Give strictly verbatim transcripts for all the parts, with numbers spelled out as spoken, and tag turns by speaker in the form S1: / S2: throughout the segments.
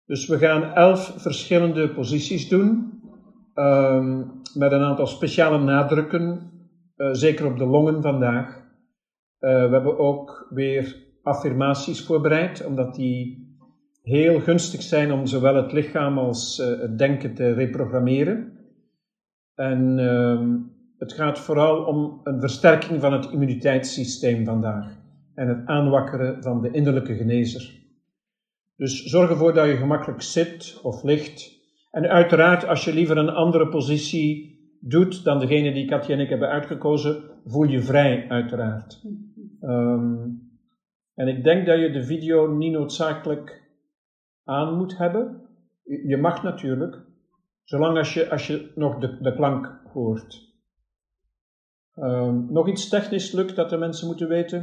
S1: Dus we gaan elf verschillende posities doen, um, met een aantal speciale nadrukken, uh, zeker op de longen vandaag. Uh, we hebben ook weer affirmaties voorbereid, omdat die heel gunstig zijn om zowel het lichaam als uh, het denken te reprogrammeren. En uh, het gaat vooral om een versterking van het immuniteitssysteem vandaag en het aanwakkeren van de innerlijke genezer. Dus zorg ervoor dat je gemakkelijk zit of ligt. En uiteraard, als je liever een andere positie doet dan degene die Katja en ik hebben uitgekozen, voel je vrij, uiteraard. Um, en ik denk dat je de video niet noodzakelijk aan moet hebben. Je mag natuurlijk, zolang als je, als je nog de, de klank hoort. Um, nog iets technisch lukt dat de mensen moeten weten?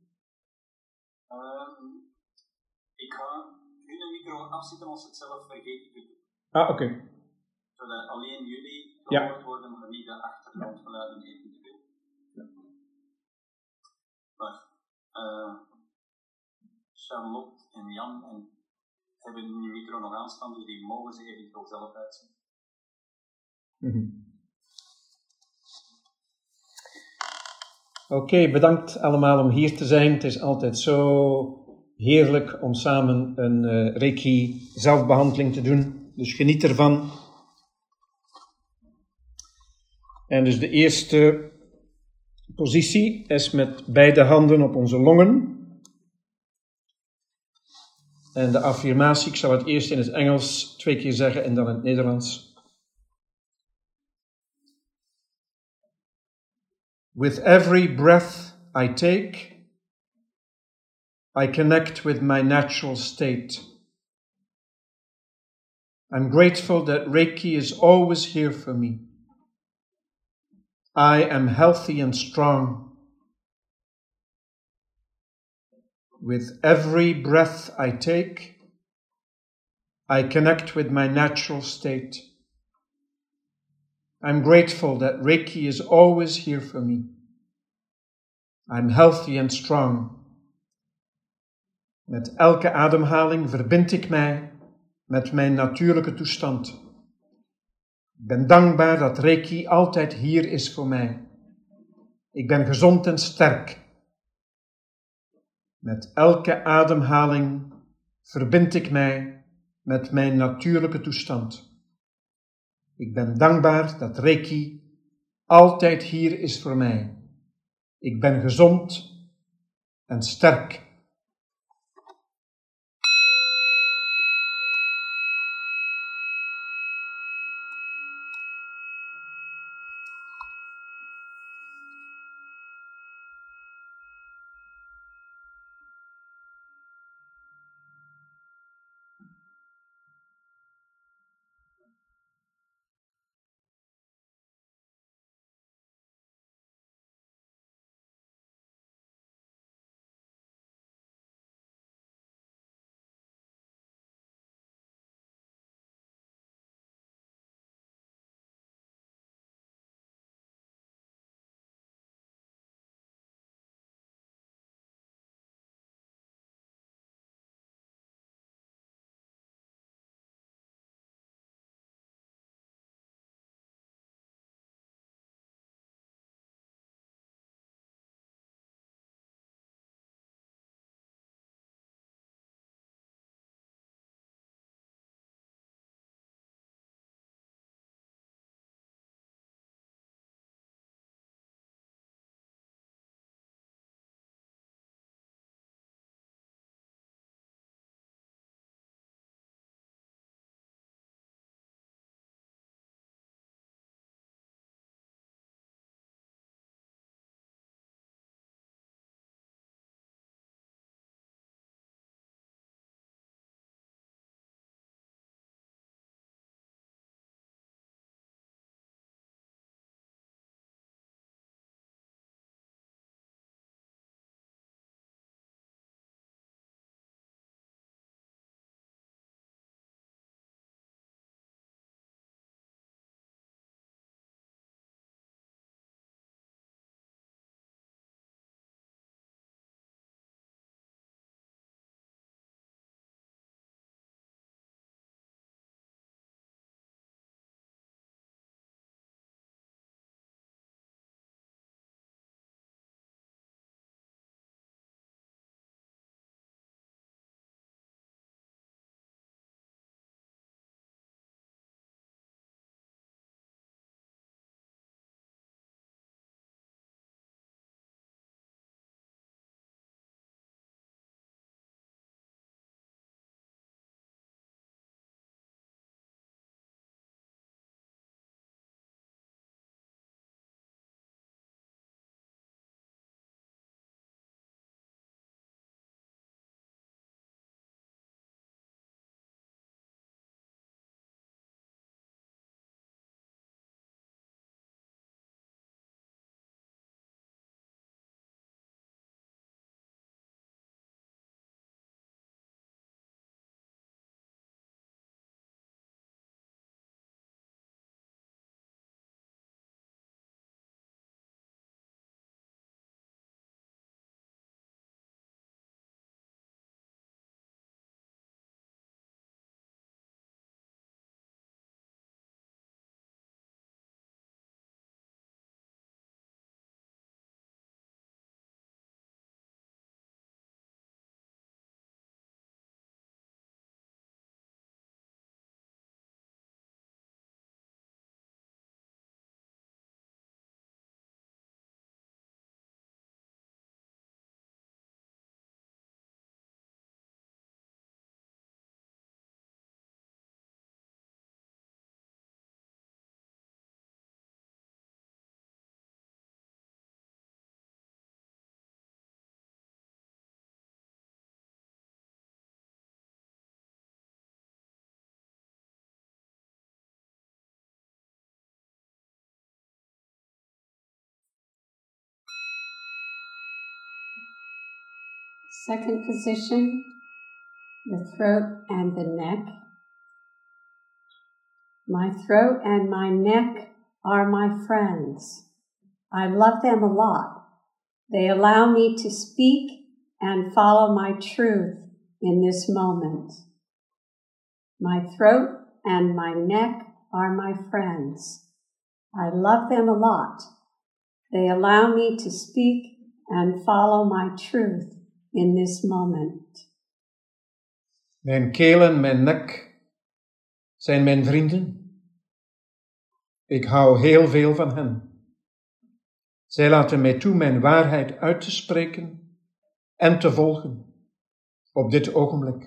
S2: Um, ik ga nu de micro afzetten als het zelf vergeet te doen.
S1: Ah, oké. Okay.
S2: Zodat alleen jullie gehoord ja. worden, maar niet de achtergrondgeluiden eventueel. Ja. Maar uh, Charlotte en Jan en hebben hun micro nog aanstaan, dus die mogen ze eventueel zelf uitzetten.
S1: Mm-hmm. Oké, okay, bedankt allemaal om hier te zijn. Het is altijd zo heerlijk om samen een uh, Reiki zelfbehandeling te doen. Dus geniet ervan. En dus de eerste positie is met beide handen op onze longen. En de affirmatie, ik zal het eerst in het Engels twee keer zeggen en dan in het Nederlands. With every breath I take, I connect with my natural state. I'm grateful that Reiki is always here for me. I am healthy and strong. With every breath I take, I connect with my natural state. I'm grateful that Reiki is always here for me. I'm healthy and strong. Met elke ademhaling verbind ik mij met mijn natuurlijke toestand. Ik ben dankbaar dat Reiki altijd hier is voor mij. Ik ben gezond en sterk. Met elke ademhaling verbind ik mij met mijn natuurlijke toestand. Ik ben dankbaar dat Reiki altijd hier is voor mij. Ik ben gezond en sterk.
S3: Second position, the throat and the neck. My throat and my neck are my friends. I love them a lot. They allow me to speak and follow my truth in this moment. My throat and my neck are my friends. I love them a lot. They allow me to speak and follow my truth in this moment.
S1: Mijn keel en mijn nek zijn mijn vrienden. Ik hou heel veel van hen. Zij laten mij toe mijn waarheid uit te spreken en te volgen op dit ogenblik.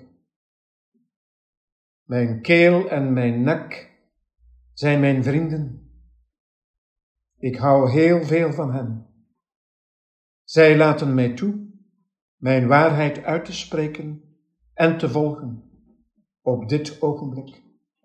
S1: Mijn keel en mijn nek zijn mijn vrienden. Ik hou heel veel van hen. Zij laten mij toe mijn waarheid uit te spreken en te volgen op dit ogenblik.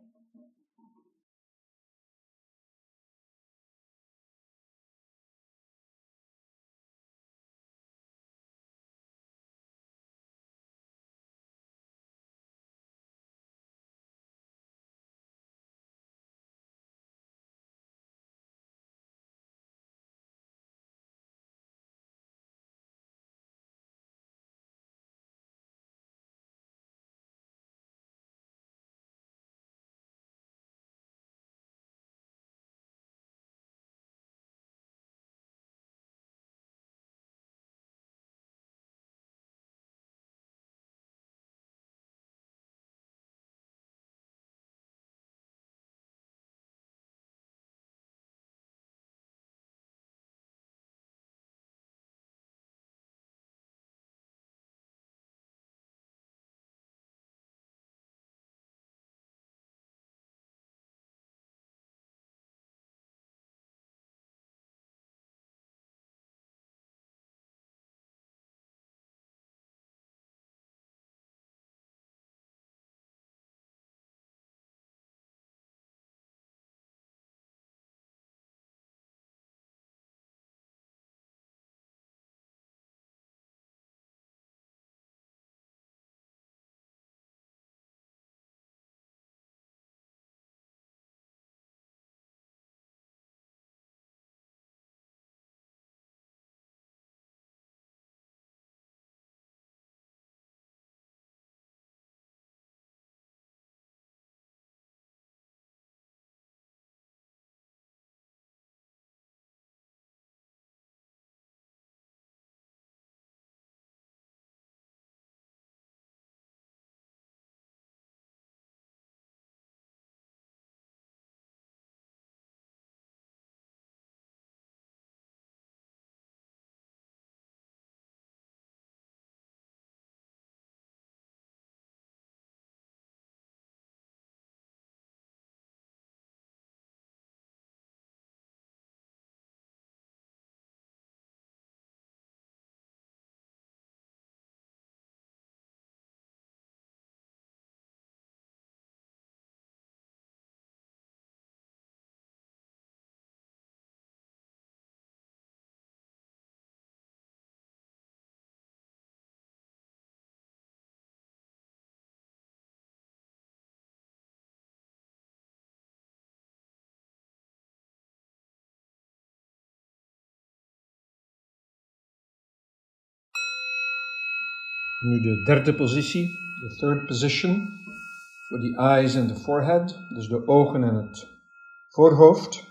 S1: Nu de derde positie, de third position, voor the eyes and the forehead, dus de ogen en het voorhoofd.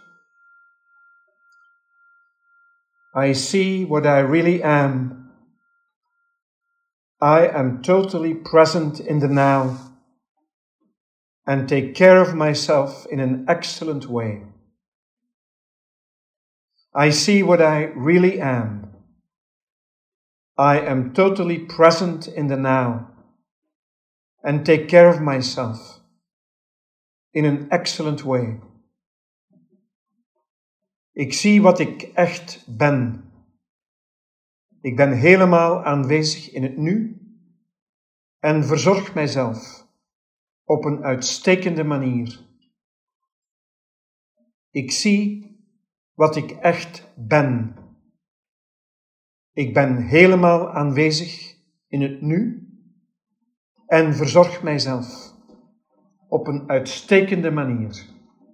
S1: I see what I really am. I am totally present in the now and take care of myself in an excellent way. I see what I really am. I am totally present in the now and take care of myself in an excellent way. Ik zie wat ik echt ben. Ik ben helemaal aanwezig in het nu en verzorg mijzelf op een uitstekende manier. Ik zie wat ik echt ben. Ik ben helemaal aanwezig in het nu en verzorg mijzelf op een uitstekende manier.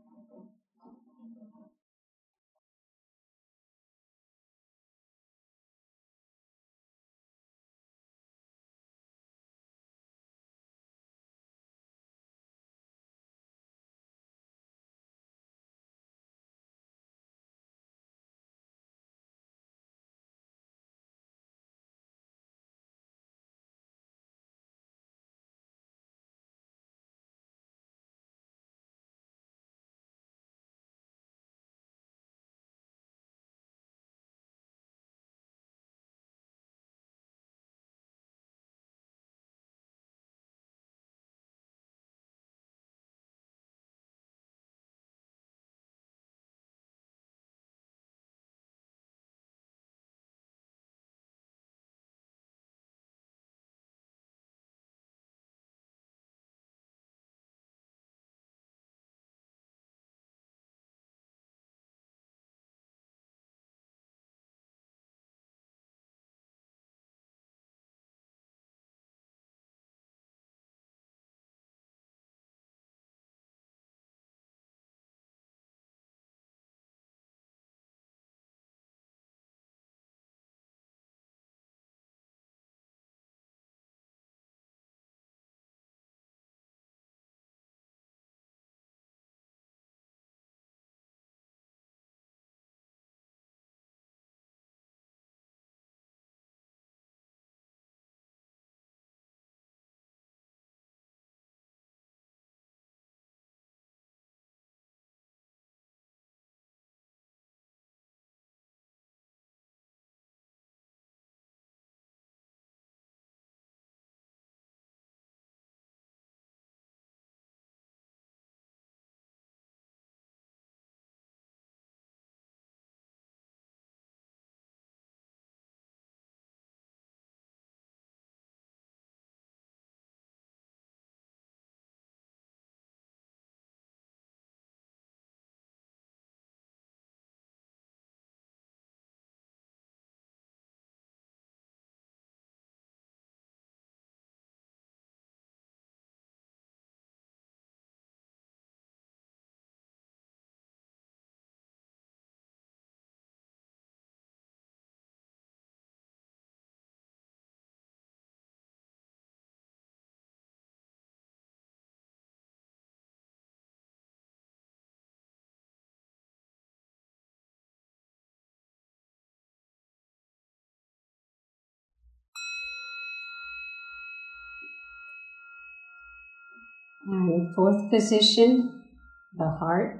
S3: And fourth position, the heart.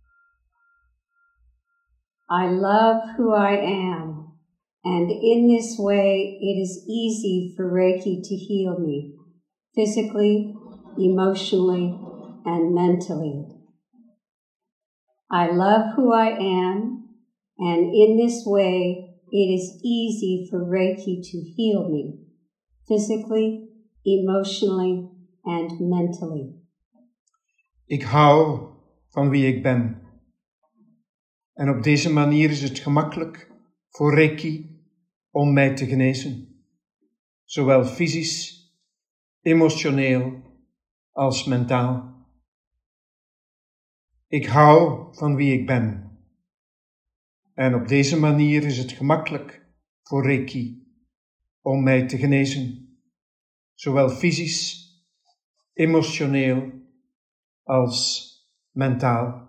S3: I love who I am, and in this way it is easy for Reiki to heal me, physically, emotionally, and mentally. I love who I am, and in this way it is easy for Reiki to heal me, physically, emotionally, and mentally.
S1: Ik hou van wie ik ben. En op deze manier is het gemakkelijk voor Reiki om mij te genezen, zowel fysisch, emotioneel als mentaal. Ik hou van wie ik ben. En op deze manier is het gemakkelijk voor Reiki om mij te genezen, zowel fysisch, emotioneel als mentaal.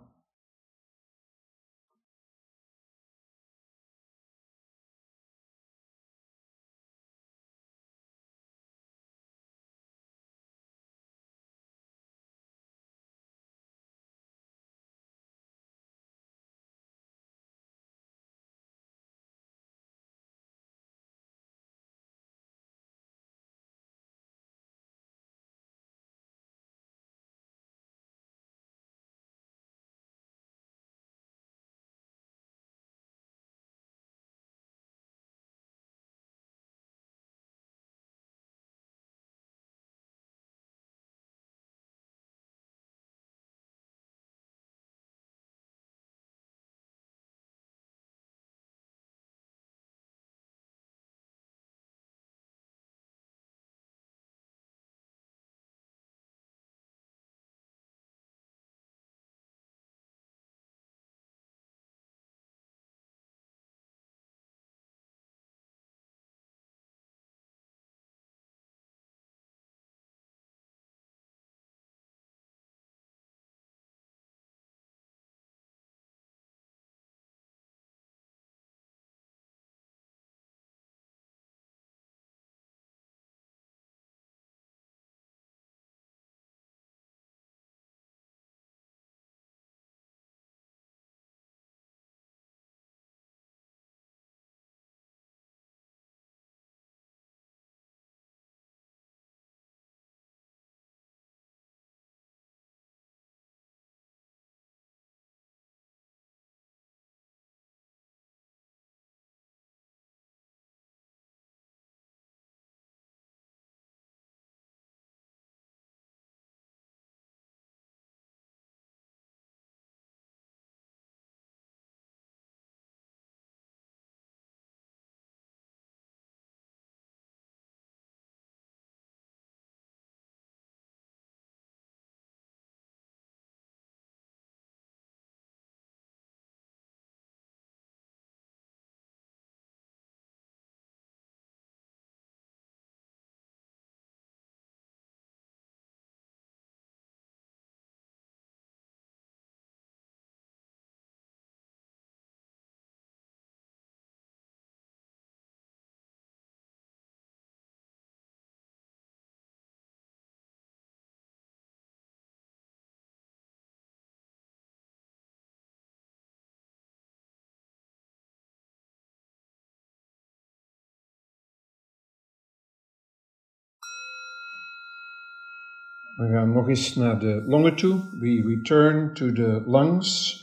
S1: We gaan nog eens naar de longen toe. We return to the lungs.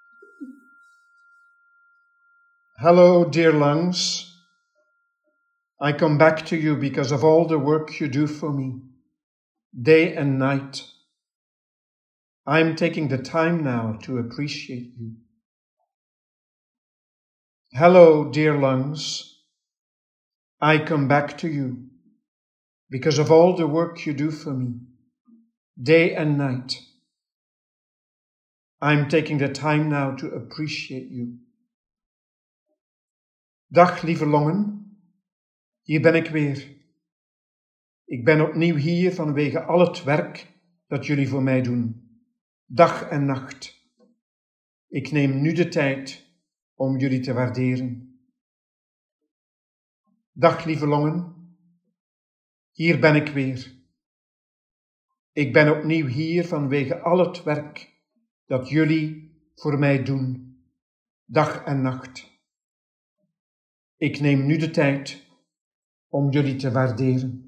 S1: Hello, dear lungs. I come back to you because of all the work you do for me, day and night. I'm taking the time now to appreciate you. Hello, dear lungs. I come back to you because of all the work you do for me, day and night. I'm taking the time now to appreciate you. Dag, lieve longen. Hier ben ik weer. Ik ben opnieuw hier vanwege al het werk dat jullie voor mij doen, dag en nacht. Ik neem nu de tijd om jullie te waarderen. Dag, lieve longen. Hier ben ik weer. Ik ben opnieuw hier vanwege al het werk dat jullie voor mij doen, dag en nacht. Ik neem nu de tijd om jullie te waarderen.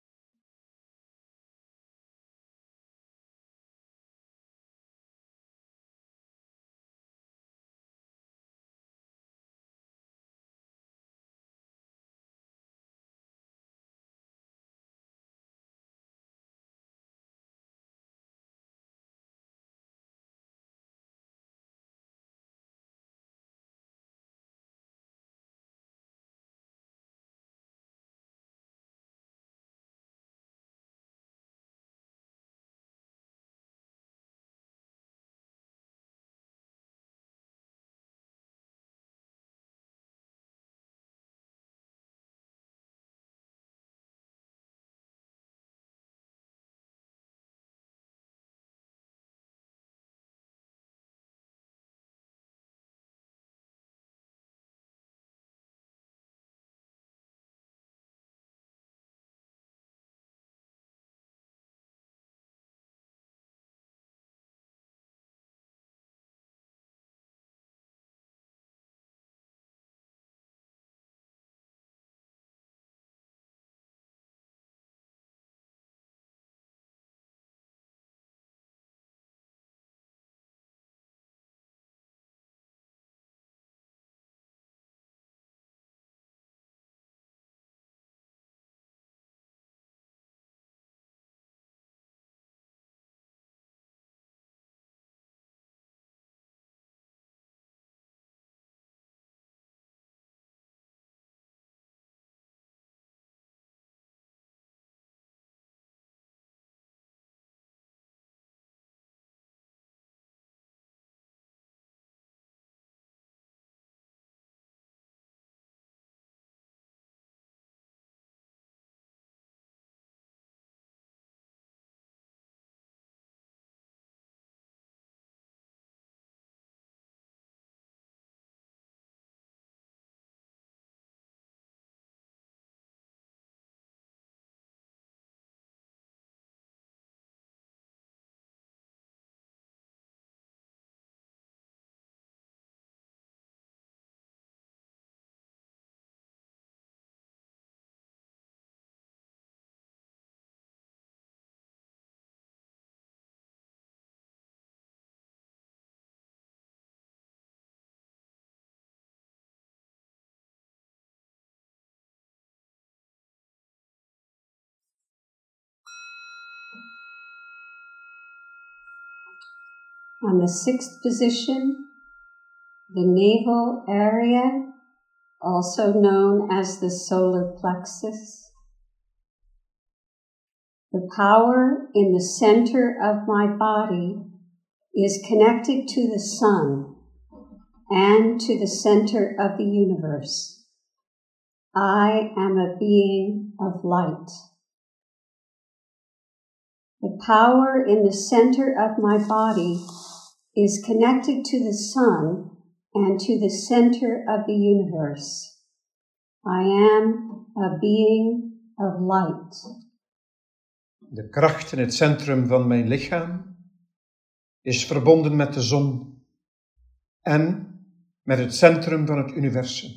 S3: On the sixth position, the navel area, also known as the solar plexus. The power in the center of my body is connected to the sun and to the center of the universe. I am a being of light. The power in the center of my body is connected to the sun and to the center of the universe. I am a being of light.
S1: De kracht in het centrum van mijn lichaam is verbonden met de zon en met het centrum van het universum.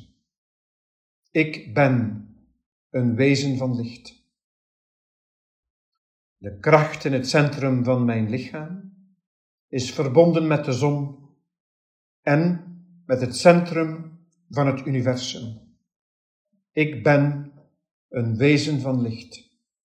S1: Ik ben een wezen van licht. De kracht in het centrum van mijn lichaam is verbonden met de zon en met het centrum van het universum. Ik ben een wezen van licht.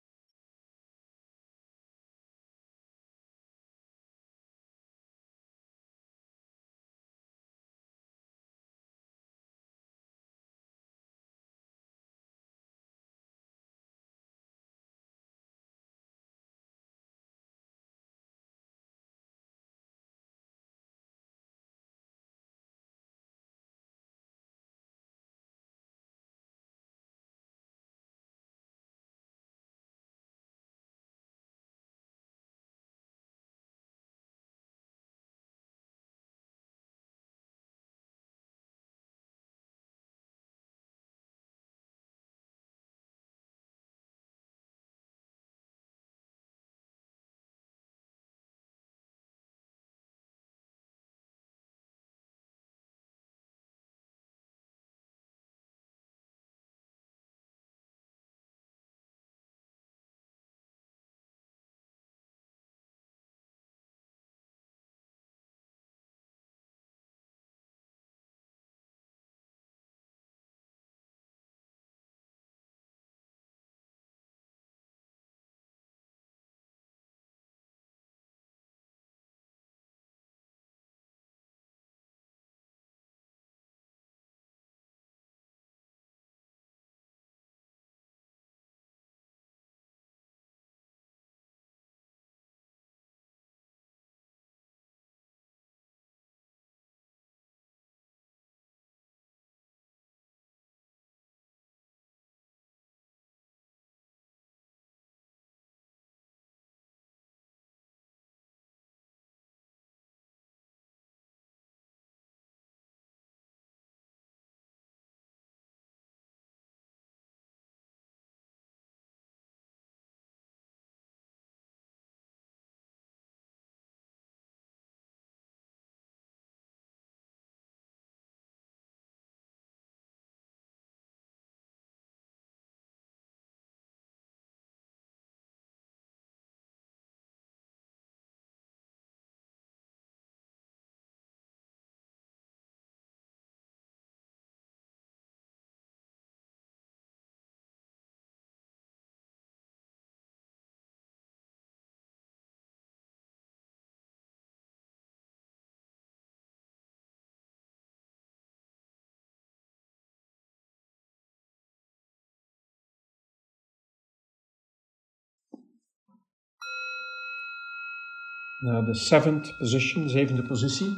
S1: Now the seventh position, zevende positie.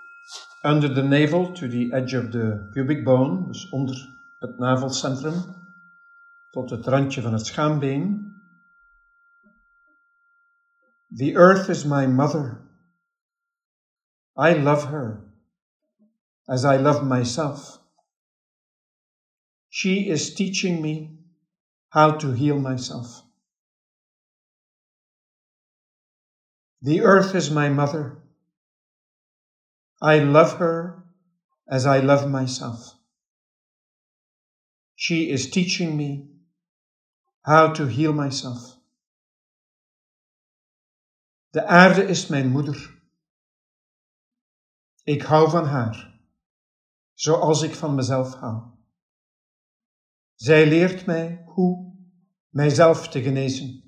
S1: Under the navel to the edge of the pubic bone, dus onder het navelcentrum, tot het randje van het schaambeen. The earth is my mother. I love her as I love myself. She is teaching me how to heal myself. The earth is my mother. I love her as I love myself. She is teaching me how to heal myself. De aarde is mijn moeder. Ik hou van haar, zoals ik van mezelf hou. Zij leert mij hoe mijzelf te genezen.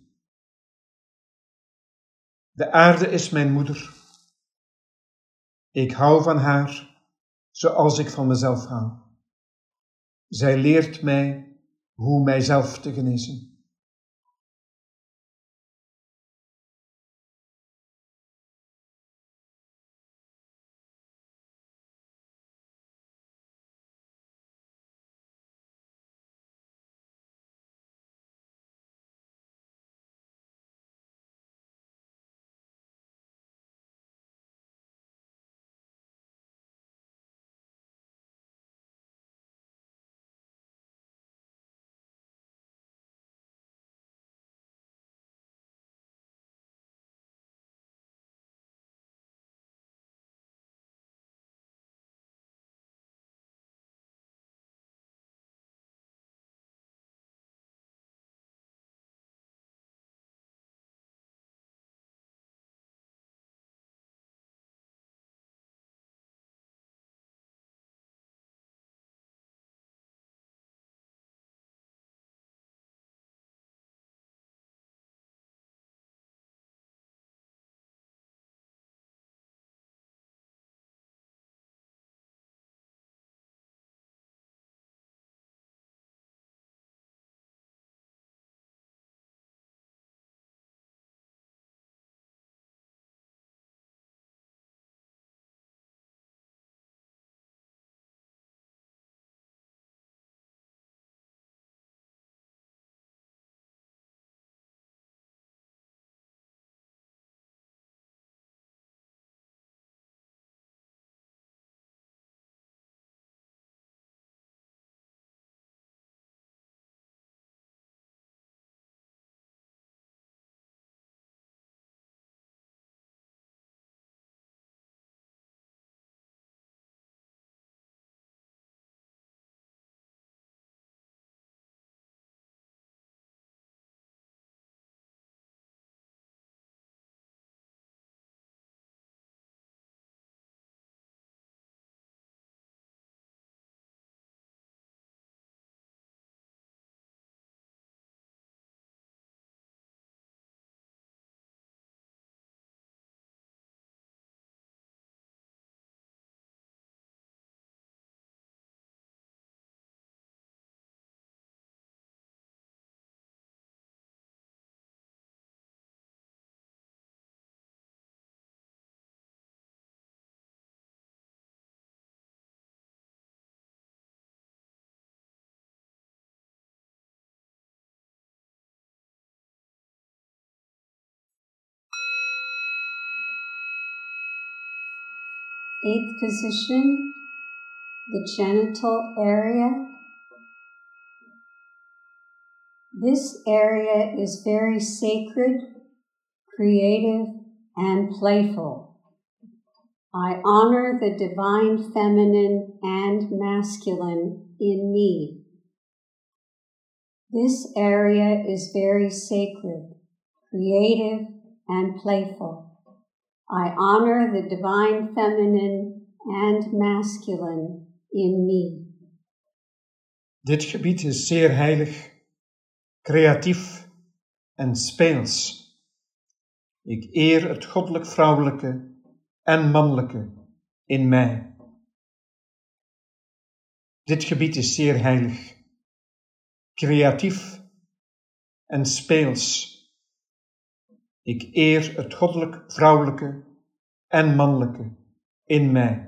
S1: De aarde is mijn moeder. Ik hou van haar, zoals ik van mezelf hou. Zij leert mij hoe mijzelf te genezen.
S3: Eighth position, the genital area. This area is very sacred, creative, and playful. I honor the divine feminine and masculine in me. This area is very sacred, creative, and playful. I honor the divine feminine and masculine in me.
S1: Dit gebied is zeer heilig, creatief en speels. Ik eer het goddelijk vrouwelijke en mannelijke in mij. Dit gebied is zeer heilig, creatief en speels. Ik eer het goddelijk vrouwelijke en mannelijke in mij.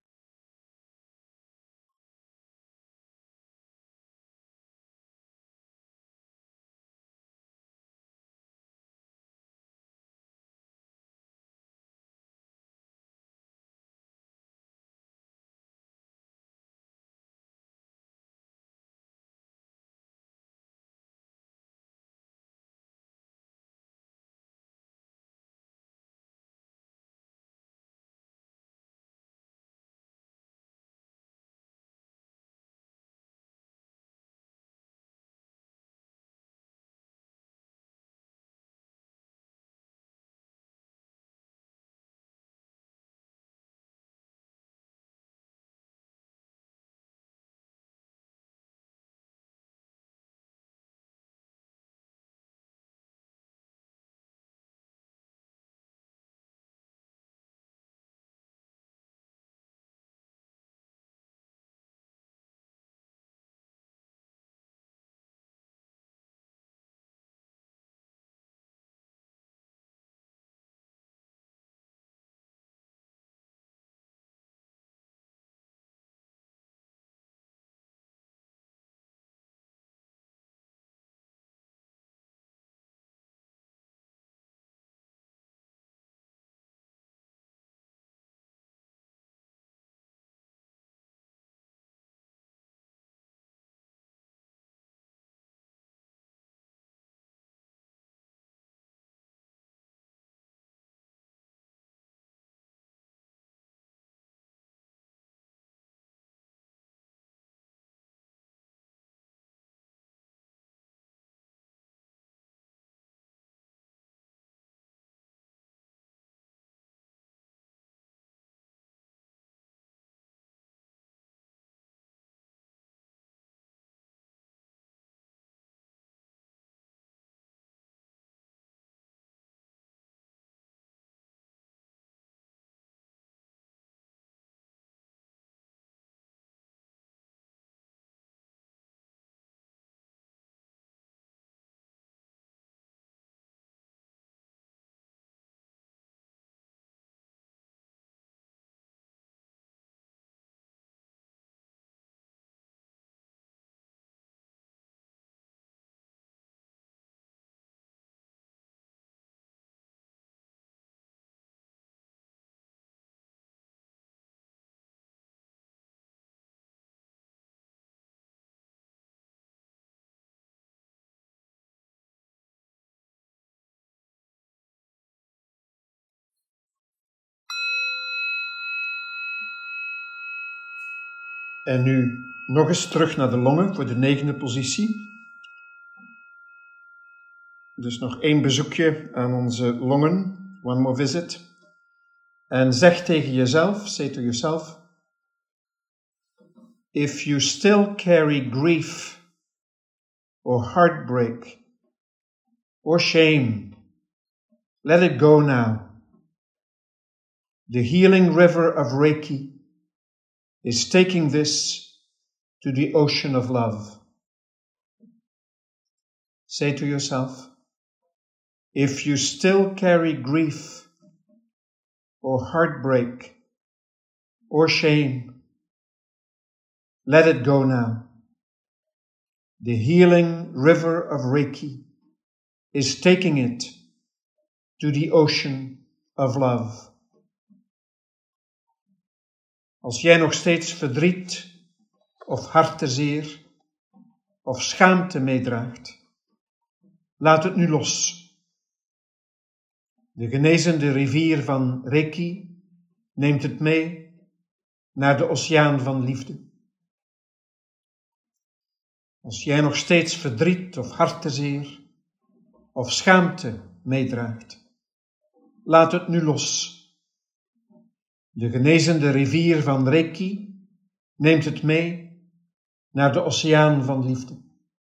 S1: En nu nog eens terug naar de longen voor de negende positie. Dus nog één bezoekje aan onze longen. One more visit. En zeg tegen jezelf, say to yourself, if you still carry grief or heartbreak or shame, let it go now. The healing river of Reiki is taking this to the ocean of love. Say to yourself, if you still carry grief or heartbreak or shame, let it go now. The healing river of Reiki is taking it to the ocean of love. Als jij nog steeds verdriet of hartezeer of schaamte meedraagt, laat het nu los. De genezende rivier van Reiki neemt het mee naar de oceaan van liefde. Als jij nog steeds verdriet of hartezeer of schaamte meedraagt, laat het nu los. De genezende rivier van Reiki neemt het mee naar de oceaan van liefde.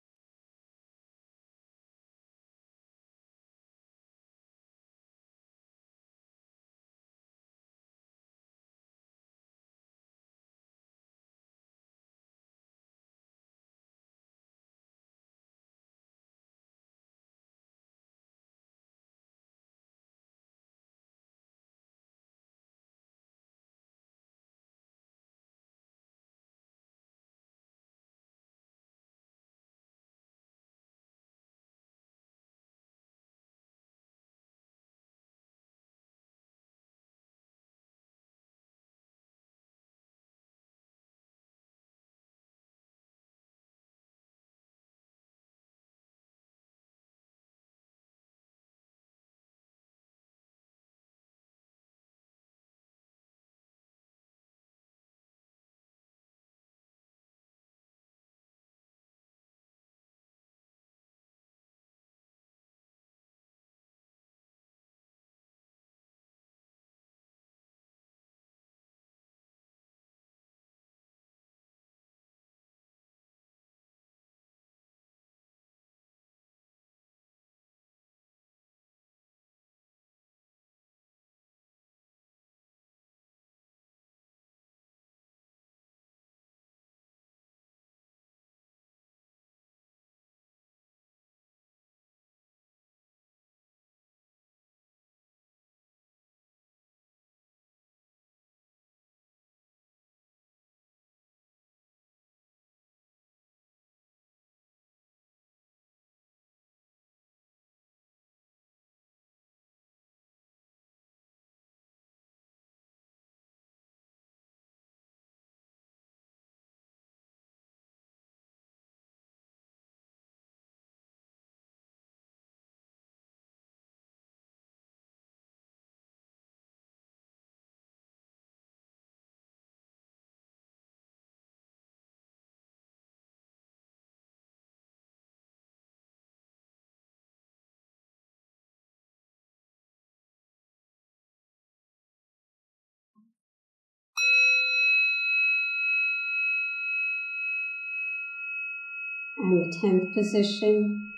S3: And the tenth position,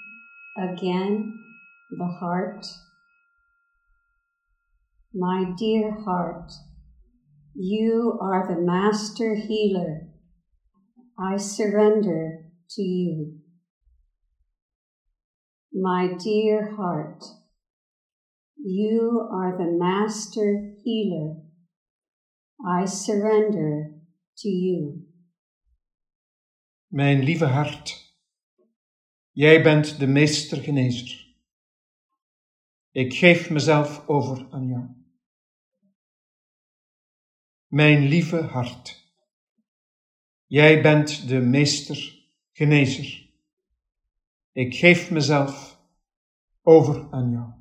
S3: again, the heart. My dear heart, you are the master healer. I surrender to you. My dear heart, you are the master healer. I surrender to you.
S1: Mijn lieve hart, jij bent de meestergenezer. Ik geef mezelf over aan jou. Mijn lieve hart, jij bent de meestergenezer. Ik geef mezelf over aan jou.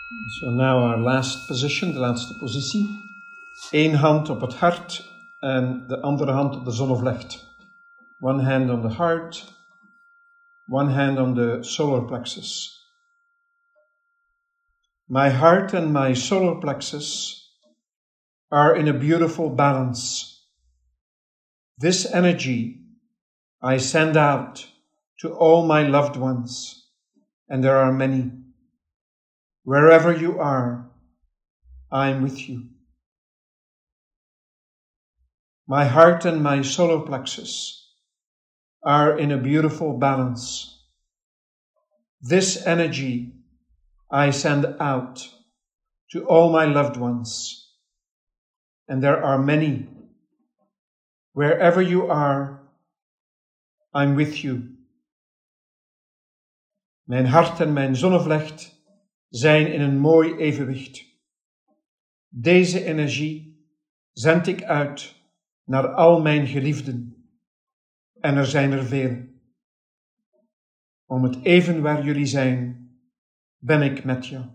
S1: So now our last position, de laatste positie. Eén hand op het hart en de andere hand op de zonnevlecht. One hand on the heart, one hand on the solar plexus. My heart and my solar plexus are in a beautiful balance. This energy I send out to all my loved ones, and there are many. Wherever you are, I am with you. My heart and my solar plexus are in a beautiful balance. This energy I send out to all my loved ones, and there are many. Wherever you are, I'm with you. Mijn hart en mijn zonnevlecht zijn in een mooi evenwicht. Deze energie zend ik uit naar al mijn geliefden, en er zijn er veel. Om het even waar jullie zijn, ben ik met jou.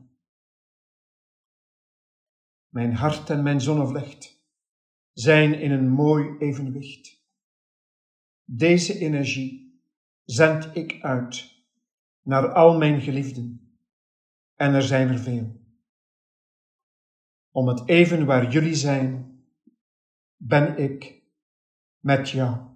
S1: Mijn hart en mijn zonnevlecht zijn in een mooi evenwicht. Deze energie zend ik uit naar al mijn geliefden, en er zijn er veel. Om het even waar jullie zijn, ben ik met jou.